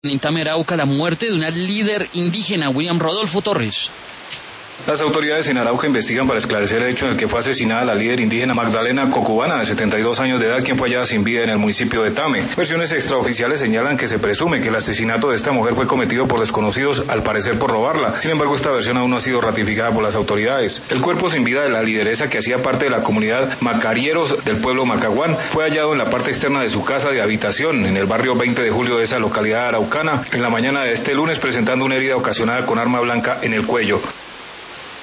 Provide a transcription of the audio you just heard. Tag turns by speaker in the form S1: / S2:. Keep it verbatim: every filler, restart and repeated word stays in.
S1: En Itame, Arauca, la muerte de una líder indígena, William Rodolfo Torres.
S2: Las autoridades en Arauca investigan para esclarecer el hecho en el que fue asesinada la líder indígena Magdalena Cocubana, de setenta y dos años de edad, quien fue hallada sin vida en el municipio de Tame. Versiones extraoficiales señalan que se presume que el asesinato de esta mujer fue cometido por desconocidos, al parecer por robarla. Sin embargo, esta versión aún no ha sido ratificada por las autoridades. El cuerpo sin vida de la lideresa, que hacía parte de la comunidad Macarieros del pueblo Macaguán, fue hallado en la parte externa de su casa de habitación, en el barrio veinte de julio de esa localidad araucana, en la mañana de este lunes, presentando una herida ocasionada con arma blanca en el cuello.